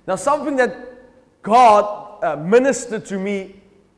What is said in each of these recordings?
Now, something that God ministered to me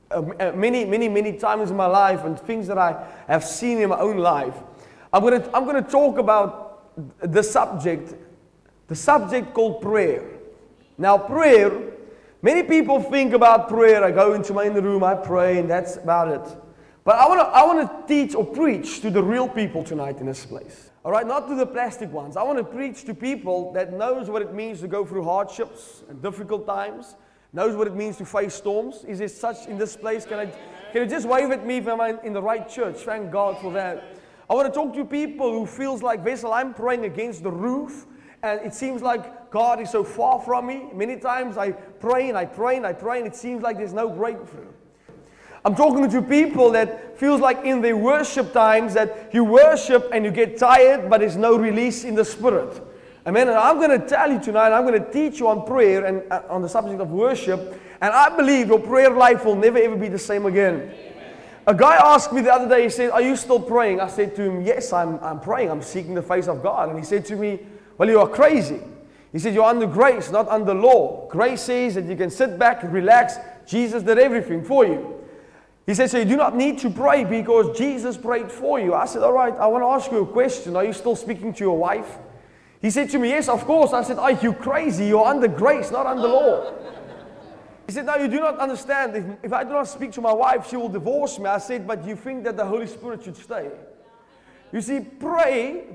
many times in my life, and things that I have seen in my own life. I'm going to talk about the subject called prayer. Now, prayer, many people think about prayer. I go into my inner room, I pray, and that's about it. But I want to teach or preach to the real people tonight in this place. All right, not to the plastic ones. I want to preach to people that knows what it means to go through hardships and difficult times, knows what it means to face storms. Is there such in this place? Can you just wave at me if I'm in the right church? Thank God for that. I want to talk to people who feels like, Wessel, I'm praying against the roof, and it seems like God is so far from me. Many times I pray and I pray and I pray, and it seems like there's no breakthrough. I'm talking to people that feels like in their worship times that you worship and you get tired, but there's no release in the spirit. Amen. And I'm going to tell you tonight, I'm going to teach you on prayer and on the subject of worship. And I believe your prayer life will never ever be the same again. Amen. A guy asked me the other day, he said, are you still praying? I said to him, yes, I'm praying. I'm seeking the face of God. And he said to me, well, you are crazy. He said, you're under grace, not under law. Grace says that you can sit back and relax. Jesus did everything for you. He said, so you do not need to pray because Jesus prayed for you. I said, all right, I want to ask you a question. Are you still speaking to your wife? He said to me, yes, of course. I said, are you crazy? You're under grace, not under law. He said, no, you do not understand. If I do not speak to my wife, she will divorce me. I said, but you think that the Holy Spirit should stay. You see, prayer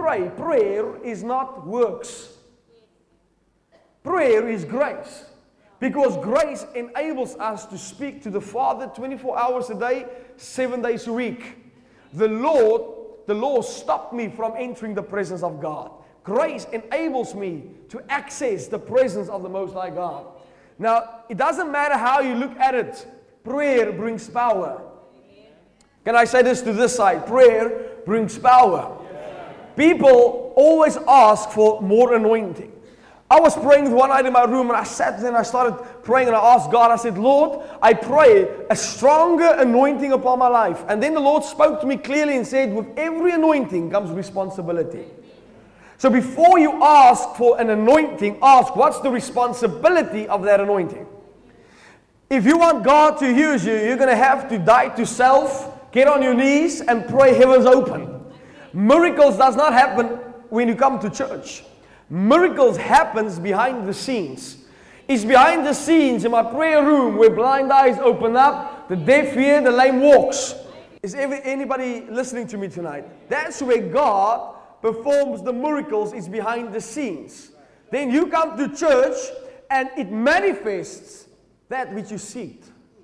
is not works. Prayer is grace. Because grace enables us to speak to the Father 24 hours a day, 7 days a week. The law stopped me from entering the presence of God. Grace enables me to access the presence of the Most High God. Now, it doesn't matter how you look at it. Prayer brings power. Can I say this to this side? Prayer brings power. People always ask for more anointing. I was praying one night in my room, and I sat there and I started praying, and I asked God, I said, Lord, I pray a stronger anointing upon my life. And then the Lord spoke to me clearly and said, with every anointing comes responsibility. So before you ask for an anointing, ask what's the responsibility of that anointing. If you want God to use you, you're going to have to die to self, get on your knees and pray heavens open. Miracles does not happen when you come to church. Miracles happens behind the scenes. It's behind the scenes in my prayer room where blind eyes open up, the deaf hear, the lame walks. Is anybody listening to me tonight? That's where God performs the miracles, is behind the scenes. Then you come to church and it manifests that which you seek.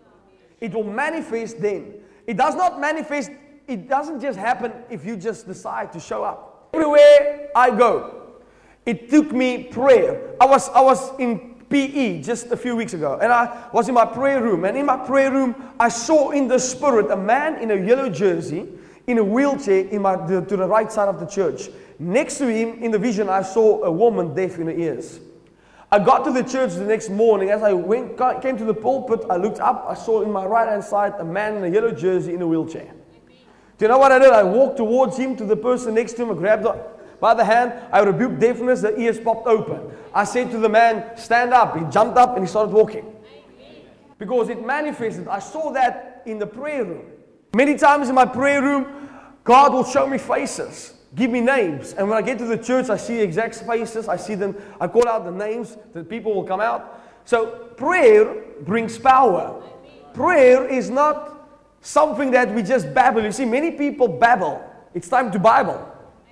It will manifest then. It does not manifest, it doesn't just happen if you just decide to show up. Everywhere I go, it took me prayer. I was in PE just a few weeks ago, and I was in my prayer room, and in my prayer room I saw in the spirit a man in a yellow jersey in a wheelchair to the right side of the church. Next to him in the vision I saw a woman deaf in her ears. I got to the church the next morning. As I came to the pulpit, I looked up, I saw in my right hand side a man in a yellow jersey in a wheelchair. Do you know what I did? I walked towards him, to the person next to him, I grabbed by the hand, I rebuked deafness, the ears popped open. I said to the man, stand up. He jumped up and he started walking. Because it manifested. I saw that in the prayer room. Many times in my prayer room, God will show me faces, give me names. And when I get to the church, I see exact faces. I see them, I call out the names, the people will come out. So prayer brings power. Prayer is not something that we just babble. You see, many people babble. It's time to Bible.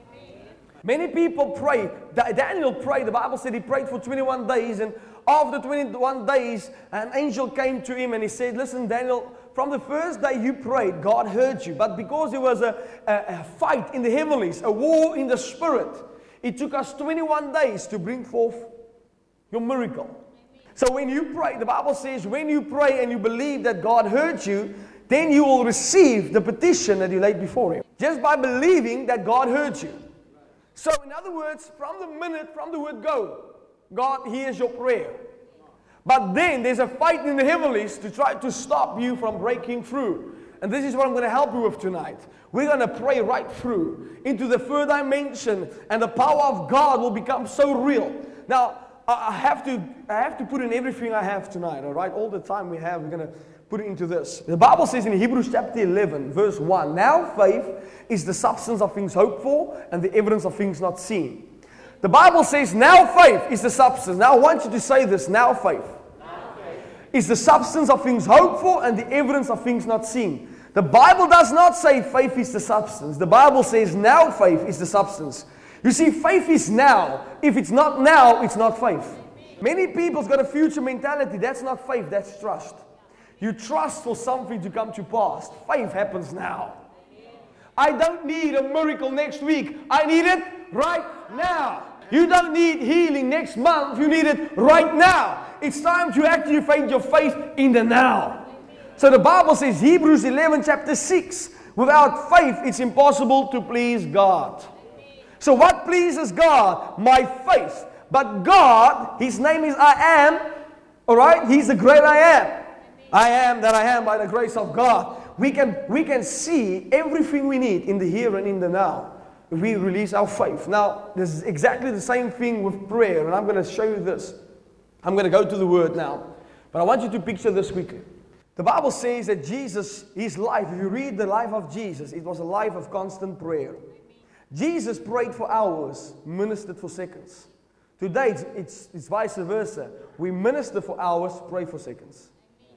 Many people pray. Daniel prayed. The Bible said he prayed for 21 days. And after 21 days, an angel came to him and he said, listen, Daniel, from the first day you prayed, God heard you. But because there was a fight in the heavenlies, a war in the spirit, it took us 21 days to bring forth your miracle. So when you pray, the Bible says, when you pray and you believe that God heard you, then you will receive the petition that you laid before Him. Just by believing that God heard you. So in other words, from the word go, God hears your prayer. But then there's a fight in the heavenlies to try to stop you from breaking through. And this is what I'm going to help you with tonight. We're going to pray right through into the third dimension, and the power of God will become so real. Now, I have to put in everything I have tonight, all right? All the time we're going to put it into this. The Bible says in Hebrews chapter 11, verse 1, now faith is the substance of things hoped for and the evidence of things not seen. The Bible says now faith is the substance. Now I want you to say this, now faith is the substance of things hoped for and the evidence of things not seen. The Bible does not say faith is the substance. The Bible says now faith is the substance. You see, faith is now. If it's not now, it's not faith. Many people's got a future mentality. That's not faith, that's trust. You trust for something to come to pass. Faith happens now. I don't need a miracle next week. I need it right now. You don't need healing next month. You need it right now. It's time to activate your faith in the now. So the Bible says, Hebrews 11 chapter 6, without faith it's impossible to please God. So what pleases God? My faith. But God, His name is I am. Alright? He's the great I am. I am that I am by the grace of God. We can see everything we need in the here and in the now. If we release our faith. Now, this is exactly the same thing with prayer. And I'm going to show you this. I'm going to go to the Word now. But I want you to picture this quickly. The Bible says that Jesus, His life, if you read the life of Jesus, it was a life of constant prayer. Jesus prayed for hours, ministered for seconds. Today, it's vice versa. We minister for hours, pray for seconds.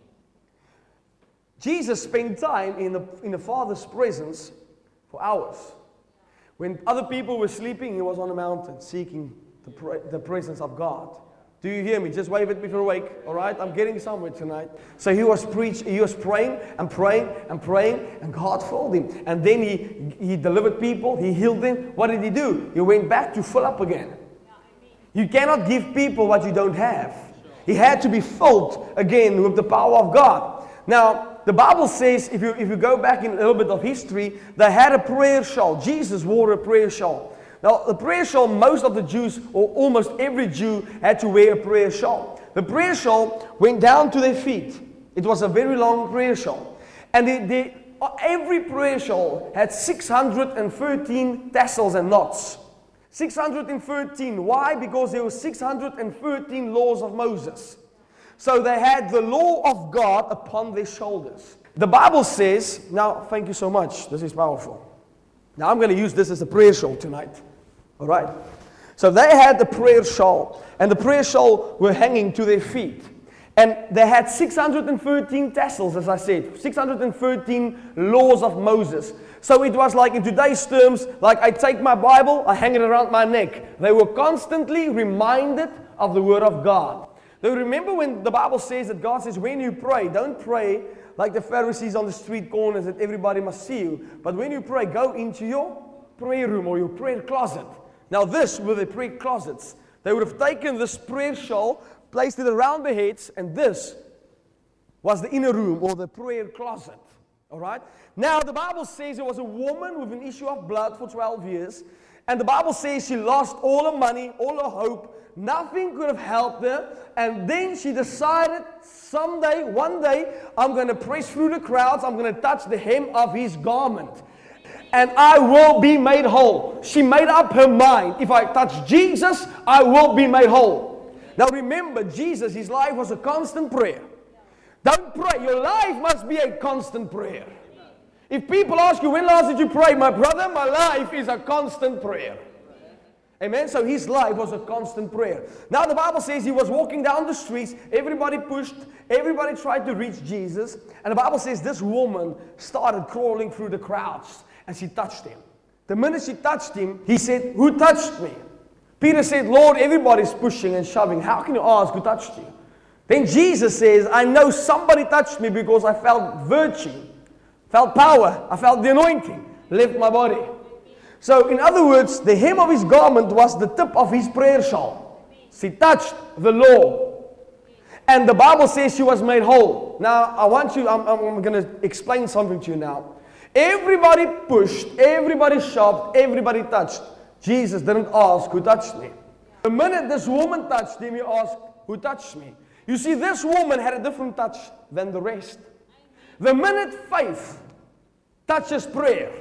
Jesus spent time in the Father's presence for hours. When other people were sleeping, He was on a mountain seeking the presence of God. Do you hear me? Just wave at me if you're awake. All right? I'm getting somewhere tonight. So He was praying and praying and praying, and God filled Him. And then He delivered people. He healed them. What did He do? He went back to fill up again. You cannot give people what you don't have. He had to be filled again with the power of God. Now, the Bible says, if you go back in a little bit of history, they had a prayer shawl. Jesus wore a prayer shawl. Now, the prayer shawl, most of the Jews, or almost every Jew, had to wear a prayer shawl. The prayer shawl went down to their feet. It was a very long prayer shawl. And every prayer shawl had 613 tassels and knots. 613. Why? Because there were 613 laws of Moses. So they had the law of God upon their shoulders. The Bible says, now thank you so much, this is powerful. Now I'm going to use this as a prayer shawl tonight. Alright? So they had the prayer shawl, and the prayer shawl were hanging to their feet. And they had 613 tassels, as I said, 613 laws of Moses. So it was like in today's terms, like I take my Bible, I hang it around my neck. They were constantly reminded of the Word of God. Now remember when the Bible says that God says, when you pray, don't pray like the Pharisees on the street corners that everybody must see you. But when you pray, go into your prayer room or your prayer closet. Now this were the prayer closets. They would have taken this prayer shawl, placed it around their heads, and this was the inner room or the prayer closet. Alright? Now the Bible says there was a woman with an issue of blood for 12 years. And the Bible says she lost all her money, all her hope. Nothing could have helped her. And then she decided one day, I'm going to press through the crowds. I'm going to touch the hem of His garment. And I will be made whole. She made up her mind. If I touch Jesus, I will be made whole. Now remember, Jesus, His life was a constant prayer. Don't pray. Your life must be a constant prayer. If people ask you, when last did you pray? My brother, my life is a constant prayer. Amen. So His life was a constant prayer. Now the Bible says He was walking down the streets. Everybody pushed. Everybody tried to reach Jesus. And the Bible says this woman started crawling through the crowds. And she touched Him. The minute she touched Him, He said, who touched me? Peter said, Lord, everybody's pushing and shoving. How can you ask who touched you? Then Jesus says, I know somebody touched me because I felt virtue. Felt power. I felt the anointing. Left my body. So in other words, the hem of His garment was the tip of His prayer shawl. She touched the law. And the Bible says she was made whole. Now, I'm going to explain something to you now. Everybody pushed, everybody shoved, everybody touched. Jesus didn't ask, who touched me? The minute this woman touched Him, He asked, who touched me? You see, this woman had a different touch than the rest. The minute faith touches prayer,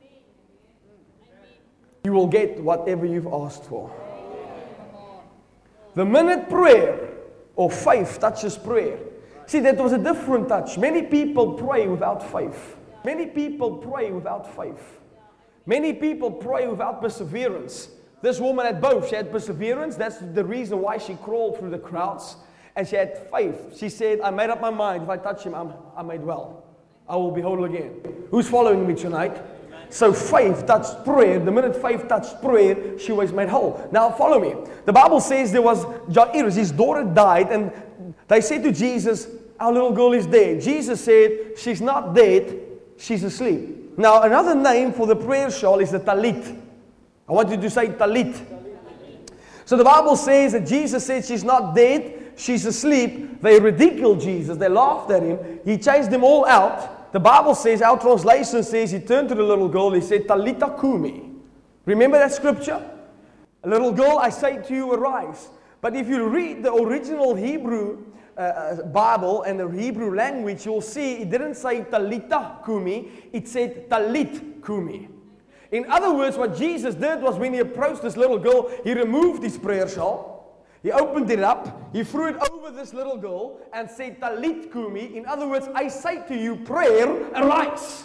you will get whatever you've asked for. The minute prayer or faith touches prayer. See, that was a different touch. Many people pray without faith. Many people pray without faith. Many people pray without perseverance. This woman had both. She had perseverance. That's the reason why she crawled through the crowds. And she had faith. She said, I made up my mind. If I touch him, I'm made well. I will be whole again. Who's following me tonight? So faith touched prayer. The minute faith touched prayer, she was made whole. Now follow me. The Bible says there was Jairus, his daughter died, and they said to Jesus, our little girl is dead. Jesus said, she's not dead, she's asleep. Now another name for the prayer shawl is the talit. I want you to say talit. So the Bible says that Jesus said she's not dead, she's asleep. They ridiculed Jesus, they laughed at him. He chased them all out. The Bible says, our translation says, he turned to the little girl, he said, Talita Kumi. Remember that scripture? A little girl, I say to you, arise. But if you read the original Hebrew Bible and the Hebrew language, you'll see it didn't say Talita Kumi, it said Talit Kumi. In other words, what Jesus did was when he approached this little girl, he removed his prayer shawl. He opened it up, he threw it over this little girl and said, Talit Kumi. In other words, I say to you, prayer, arise.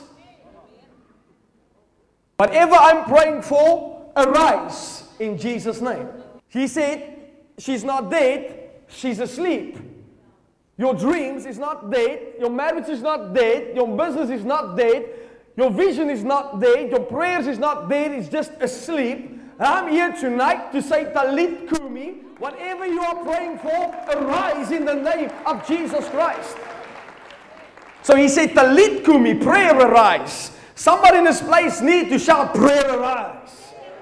Whatever I'm praying for, arise in Jesus' name. He said, she's not dead, she's asleep. Your dreams is not dead, your marriage is not dead, your business is not dead, your vision is not dead, your prayers is not dead, it's just asleep. And I'm here tonight to say, Talit Kumi, whatever you are praying for, arise in the name of Jesus Christ. So he said, Talit Kumi, prayer arise. Somebody in this place need to shout, prayer arise.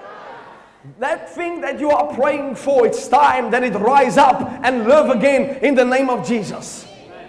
That thing that you are praying for, it's time that it rise up and live again in the name of Jesus.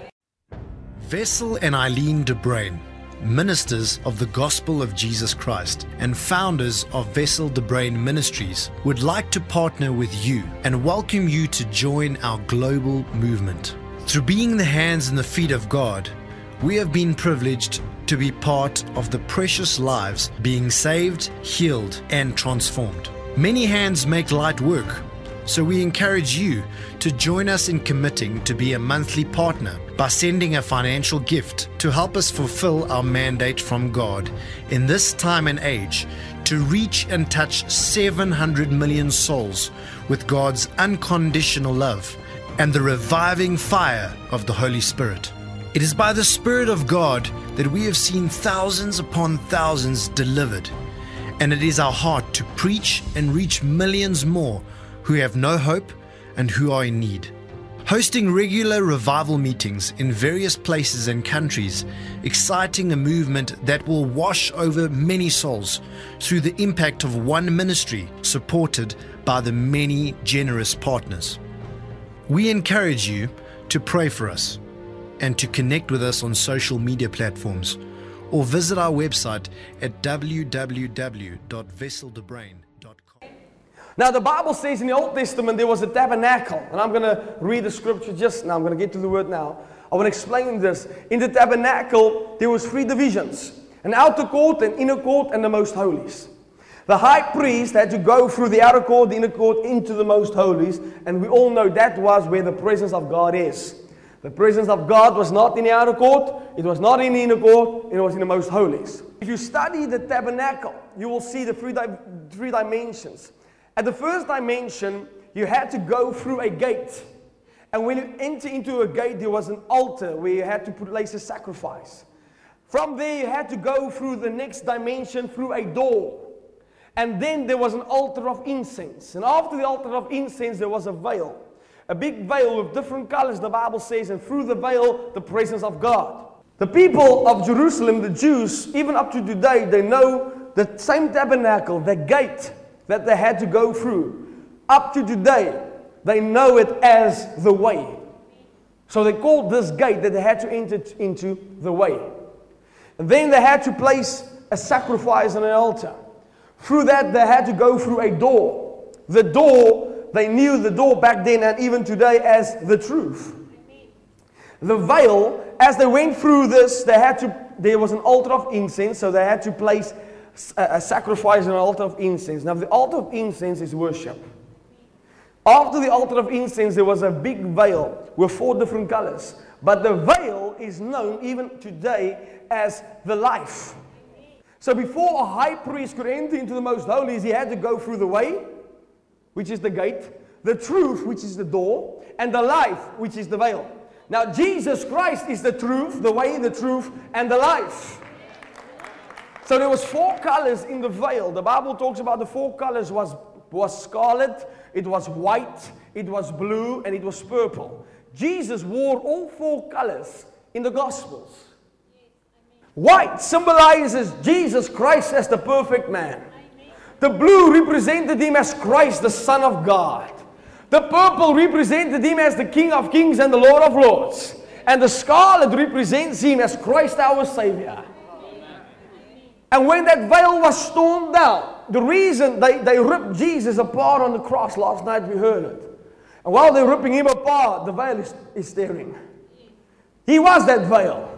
Wessel and Eileen de Bruin, ministers of the Gospel of Jesus Christ and founders of Wessel de Bruin Ministries, would like to partner with you and welcome you to join our global movement. Through being the hands and the feet of God, we have been privileged to be part of the precious lives being saved, healed, and transformed. Many hands make light work, so we encourage you to join us in committing to be a monthly partner by sending a financial gift to help us fulfill our mandate from God in this time and age to reach and touch 700 million souls with God's unconditional love and the reviving fire of the Holy Spirit. It is by the Spirit of God that we have seen thousands upon thousands delivered, and it is our heart to preach and reach millions more who have no hope and who are in need. Hosting regular revival meetings in various places and countries, exciting a movement that will wash over many souls through the impact of one ministry supported by the many generous partners. We encourage you to pray for us and to connect with us on social media platforms or visit our website at www.wesseldebrain.com. Now the Bible says in the Old Testament there was a tabernacle, and I'm going to read the scripture just now. I'm going to get to the word now. I want to explain this. In the tabernacle there was 3 divisions: an outer court, an inner court, and the most holies. The high priest had to go through the outer court, the inner court, into the most holies, and we all know that was where the presence of God is. The presence of God was not in the outer court, it was not in the inner court, it was in the most holies. If you study the tabernacle, you will see the three dimensions. At the first dimension, you had to go through a gate. And when you enter into a gate, there was an altar where you had to place a sacrifice. From there, you had to go through the next dimension through a door. And then there was an altar of incense. And after the altar of incense, there was a veil. A big veil with different colors, the Bible says, and through the veil, the presence of God. The people of Jerusalem, the Jews, even up to today, they know the same tabernacle, the gate that they had to go through. Up to today, they know it as the way. So they called this gate that they had to enter into the way. And then they had to place a sacrifice on an altar. Through that, they had to go through a door. The door, they knew the door back then and even today as the truth. The veil, as they went through this, there was an altar of incense, so they had to place a sacrifice on an altar of incense. Now, the altar of incense is worship. After the altar of incense, there was a big veil with 4 different colors. But the veil is known even today as the life. So before a high priest could enter into the most holies, he had to go through the way, which is the gate, the truth, which is the door, and the life, which is the veil. Now Jesus Christ is the truth, the way, the truth, and the life. So there was 4 colors in the veil. The Bible talks about the 4 colors was scarlet, it was white, it was blue, and it was purple. Jesus wore all 4 colors in the Gospels. White symbolizes Jesus Christ as the perfect man. The blue represented him as Christ, the Son of God. The purple represented him as the King of Kings and the Lord of Lords. And the scarlet represents him as Christ our Savior. And when that veil was torn down, the reason they ripped Jesus apart on the cross, last night we heard it. And while they're ripping him apart, the veil is tearing. He was that veil.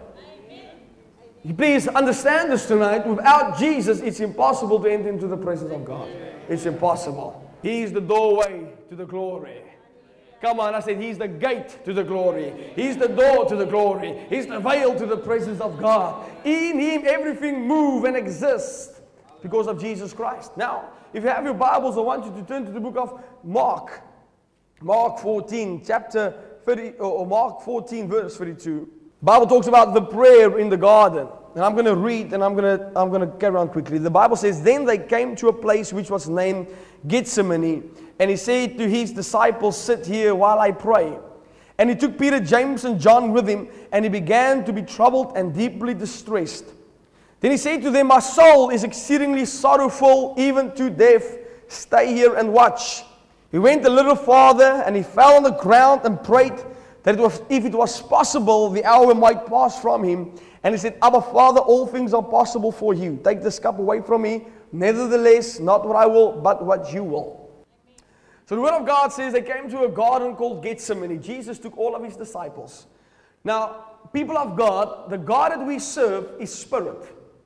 Please understand this tonight. Without Jesus, it's impossible to enter into the presence of God. It's impossible. He's the doorway to the glory. Come on, I said He's the gate to the glory. He's the door to the glory. He's the veil to the presence of God. In Him, everything moves and exists because of Jesus Christ. Now, if you have your Bibles, I want you to turn to the book of Mark. Mark 14, chapter 30, or Mark 14, verse 32. The Bible talks about the prayer in the garden. And I'm going to read and I'm going to carry on quickly. The Bible says, then they came to a place which was named Gethsemane. And He said to His disciples, sit here while I pray. And He took Peter, James, and John with Him. And He began to be troubled and deeply distressed. Then He said to them, my soul is exceedingly sorrowful, even to death. Stay here and watch. He went a little farther and He fell on the ground and prayed that if it was possible, the hour might pass from Him. And He said, Abba, Father, all things are possible for You. Take this cup away from me. Nevertheless, not what I will, but what You will. So the Word of God says they came to a garden called Gethsemane. Jesus took all of His disciples. Now, people of God, the God that we serve is spirit.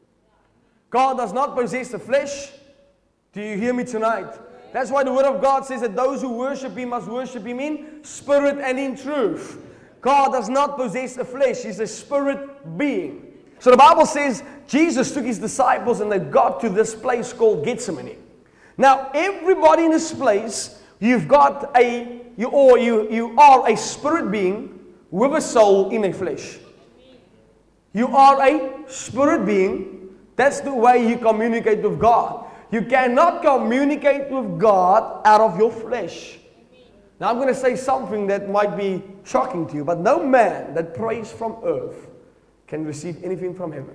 God does not possess the flesh. Do you hear me tonight? That's why the Word of God says that those who worship Him must worship Him in spirit and in truth. God does not possess the flesh. He's a spirit being. So the Bible says Jesus took His disciples and they got to this place called Gethsemane. Now, everybody in this place, you are a spirit being with a soul in a flesh. You are a spirit being. That's the way you communicate with God. You cannot communicate with God out of your flesh. Now I'm going to say something that might be shocking to you, but no man that prays from earth can receive anything from heaven.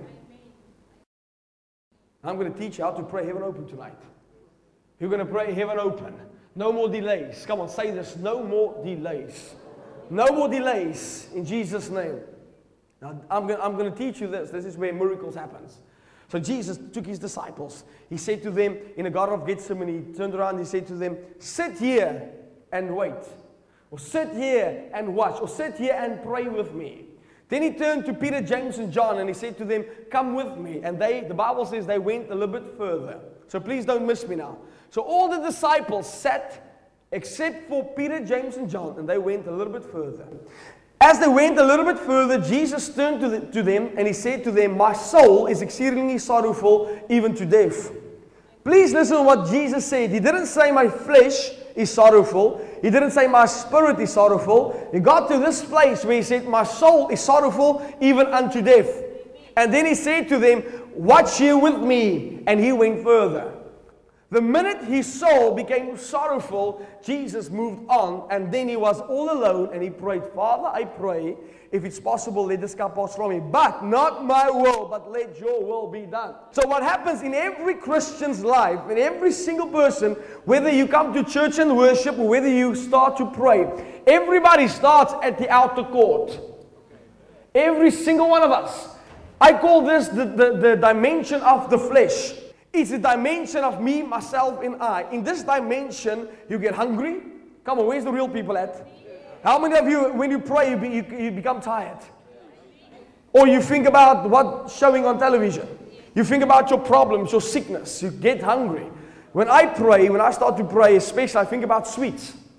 I'm going to teach you how to pray heaven open tonight. You're going to pray heaven open. No more delays. Come on, say this. No more delays. No more delays in Jesus' name. Now I'm going to teach you this. This is where miracles happens. So Jesus took His disciples. He said to them in the Garden of Gethsemane, He turned around and He said to them, sit here and wait. Or sit here and watch. Or sit here and pray with me. Then He turned to Peter, James, and John and He said to them, come with me. And the Bible says they went a little bit further. So please don't miss me now. So all the disciples sat except for Peter, James, and John. And they went a little bit further. As they went a little bit further, Jesus turned to them and He said to them, my soul is exceedingly sorrowful, even to death. Please listen to what Jesus said. He didn't say my flesh is sorrowful. He didn't say my spirit is sorrowful. He got to this place where He said, my soul is sorrowful, even unto death. And then He said to them, watch here with me. And He went further. The minute His soul became sorrowful, Jesus moved on, and then He was all alone, and He prayed, Father, I pray, if it's possible, let this cup pass from me. But not my will, but let Your will be done. So what happens in every Christian's life, in every single person, whether you come to church and worship, or whether you start to pray, everybody starts at the outer court. Every single one of us. I call this the dimension of the flesh. It's a dimension of me, myself, and I. In this dimension, you get hungry. Come on, where's the real people at? How many of you, when you pray, you become tired? Or you think about what's showing on television. You think about your problems, your sickness. You get hungry. When I pray, when I start to pray, especially, I think about sweets.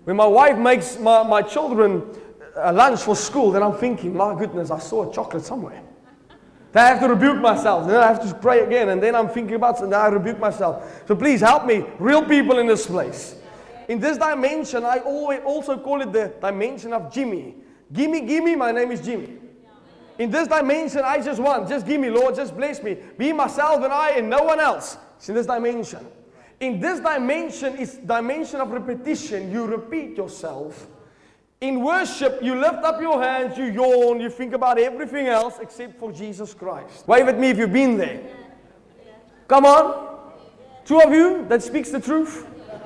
When my wife makes my children lunch for school, then I'm thinking, my goodness, I saw a chocolate somewhere. Then I have to rebuke myself. Then I have to pray again. And then I'm thinking about it, and I rebuke myself. So please help me, real people in this place. In this dimension, I also call it the dimension of Jimmy. Gimme, my name is Jimmy. In this dimension, I just want, just give me, Lord, just bless me. Be myself and I and no one else. It's in this dimension. In this dimension, it's dimension of repetition. You repeat yourself. In worship, you lift up your hands, you yawn, you think about everything else except for Jesus Christ. Wave at me if you've been there. Come on. Two of you that speaks the truth.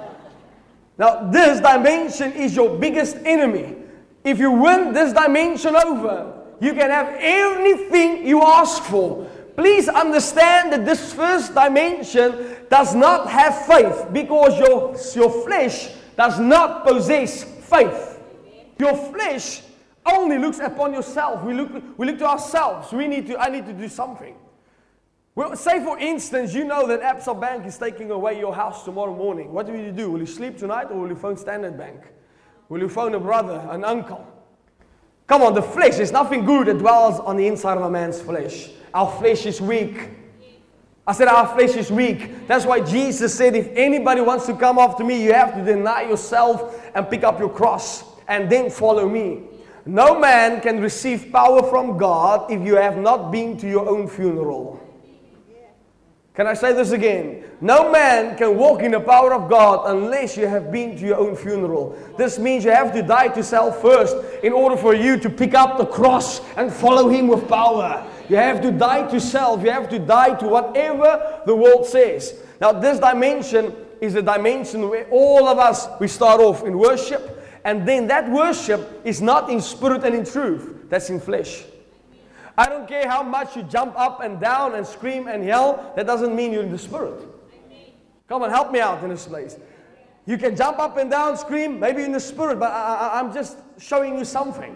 Now, this dimension is your biggest enemy. If you win this dimension over, you can have anything you ask for. Please understand that this first dimension does not have faith, because your flesh does not possess faith. Your flesh only looks upon yourself. We look to ourselves. I need to do something. Well, say for instance, you know that Absa Bank is taking away your house tomorrow morning. What will you do? Will you sleep tonight, or will you phone Standard Bank? Will you phone a brother, an uncle? Come on, the flesh, there's nothing good that dwells on the inside of a man's flesh. Our flesh is weak. I said our flesh is weak. That's why Jesus said, if anybody wants to come after me, you have to deny yourself and pick up your cross and then follow me. No man can receive power from God if you have not been to your own funeral. Can I say this again? No man can walk in the power of God unless you have been to your own funeral. This means you have to die to self first in order for you to pick up the cross and follow Him with power. You have to die to self. You have to die to whatever the world says. Now, this dimension is a dimension where all of us, we start off in worship, and then that worship is not in spirit and in truth. That's in flesh. I don't care how much you jump up and down and scream and yell. That doesn't mean you're in the spirit. Come on, help me out in this place. You can jump up and down, scream, maybe in the spirit, but I'm just showing you something.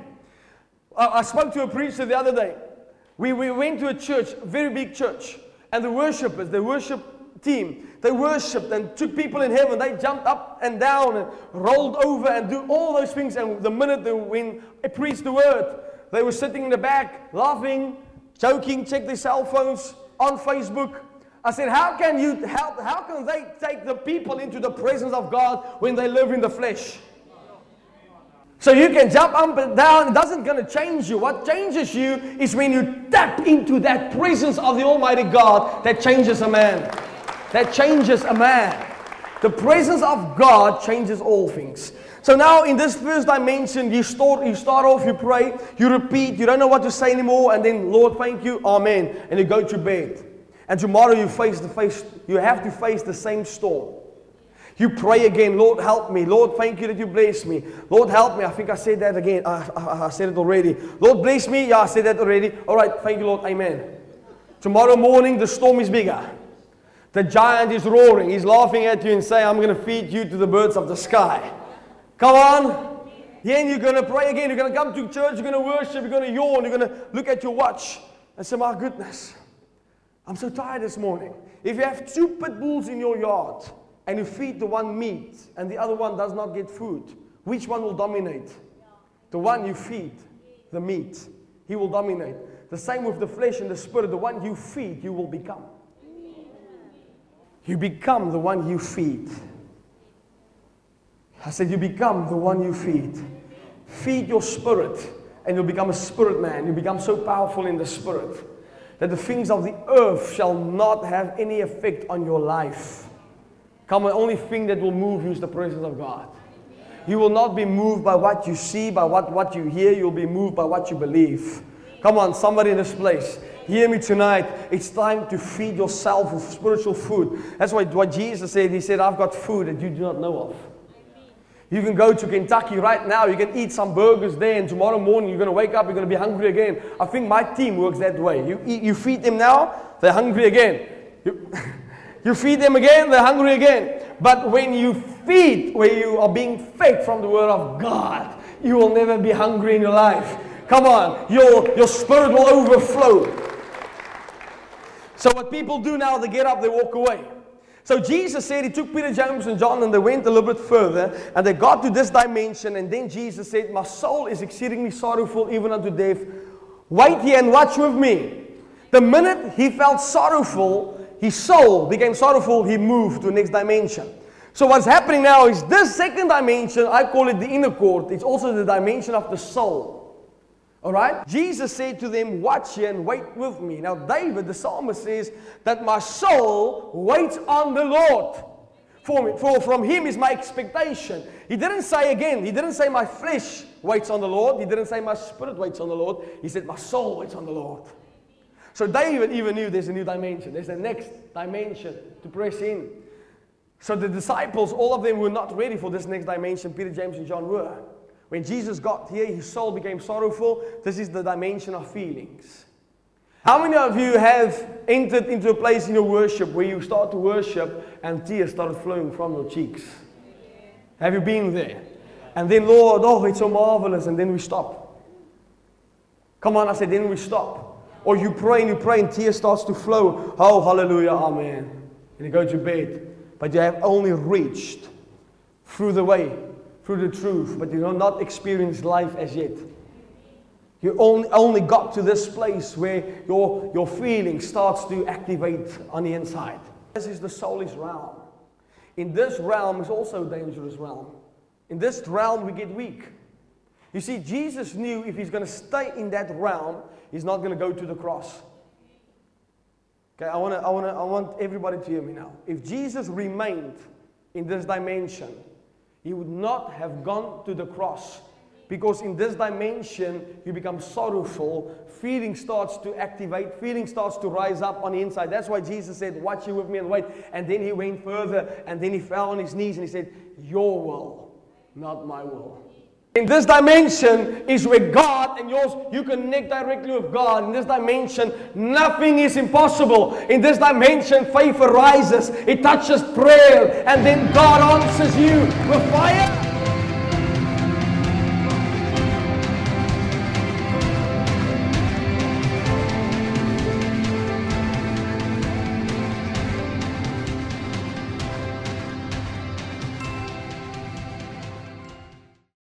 I spoke to a preacher the other day. We went to a church, a very big church, and the worshipers, the worship team, they worshipped and took people in heaven. They jumped up and down and rolled over and do all those things. And the minute when I preached the word, they were sitting in the back, laughing, joking, check their cell phones, on Facebook. I said, how can they take the people into the presence of God when they live in the flesh? So you can jump up and down, it doesn't going to change you. What changes you is when you tap into that presence of the Almighty God that changes a man. That changes a man. The presence of God changes all things. So now in this first dimension, you start off, you pray, you repeat, you don't know what to say anymore, and then, Lord, thank you, amen, and you go to bed. And tomorrow you have to face the same storm. You pray again, Lord, help me. Lord, thank you that you bless me. Lord, help me. I think I said that again. I said it already. Lord, bless me. Yeah, I said that already. All right, thank you, Lord, amen. Tomorrow morning, the storm is bigger. The giant is roaring. He's laughing at you and saying, I'm going to feed you to the birds of the sky. Come on. Then you're going to pray again. You're going to come to church. You're going to worship. You're going to yawn. You're going to look at your watch and say, my goodness, I'm so tired this morning. If you have 2 pit bulls in your yard and you feed the one meat and the other one does not get food, which one will dominate? The one you feed, the meat. He will dominate. The same with the flesh and the spirit. The one you feed, you will become. You become the one you feed. I said, you become the one you feed. Feed your spirit, and you'll become a spirit man. You become so powerful in the spirit that the things of the earth shall not have any effect on your life. Come on, the only thing that will move you is the presence of God. You will not be moved by what you see, by what you hear. You'll be moved by what you believe. Come on, somebody in this place. Hear me tonight. It's time to feed yourself with spiritual food. That's what Jesus said. He said, I've got food that you do not know of. You can go to Kentucky right now. You can eat some burgers there, and tomorrow morning you're going to wake up, you're going to be hungry again. I think my team works that way. You feed them now, they're hungry again. You feed them again, they're hungry again. But when you feed, where you are being fed from the Word of God, you will never be hungry in your life. Come on, your spirit will overflow. So what people do now, they get up, they walk away. So Jesus said, He took Peter, James, and John, and they went a little bit further, and they got to this dimension, and then Jesus said, my soul is exceedingly sorrowful, even unto death. Wait here and watch with me. The minute he felt sorrowful, his soul became sorrowful, he moved to the next dimension. So what's happening now is this second dimension, I call it the inner court. It's also the dimension of the soul. Alright? Jesus said to them, watch here and wait with me. Now David, the psalmist, says that my soul waits on the Lord. For from Him is my expectation. He didn't say my flesh waits on the Lord. He didn't say my spirit waits on the Lord. He said my soul waits on the Lord. So David even knew there's a new dimension. There's a next dimension to press in. So the disciples, all of them were not ready for this next dimension. Peter, James, and John were. When Jesus got here, his soul became sorrowful. This is the dimension of feelings. How many of you have entered into a place in your worship where you start to worship and tears started flowing from your cheeks? Have you been there? And then, Lord, oh, it's so marvelous, and then we stop. Come on, I said, then we stop. Or you pray and tears starts to flow. Oh, hallelujah, amen. And you go to bed. But you have only reached through the way, through the truth, but you have not experienced life as yet. You only got to this place where your feeling starts to activate on the inside. This is the soulish realm. In this realm is also a dangerous realm. In this realm we get weak. You see, Jesus knew if He's going to stay in that realm, He's not going to go to the cross. Okay, I want everybody to hear me now. If Jesus remained in this dimension, He would not have gone to the cross. Because in this dimension, you become sorrowful. Feeling starts to activate. Feeling starts to rise up on the inside. That's why Jesus said, watch you with me and wait. And then He went further. And then He fell on His knees and He said, your will, not my will. In this dimension is where God and yours, you connect directly with God. In this dimension, nothing is impossible. In this dimension, faith arises. It touches prayer. And then God answers you with fire.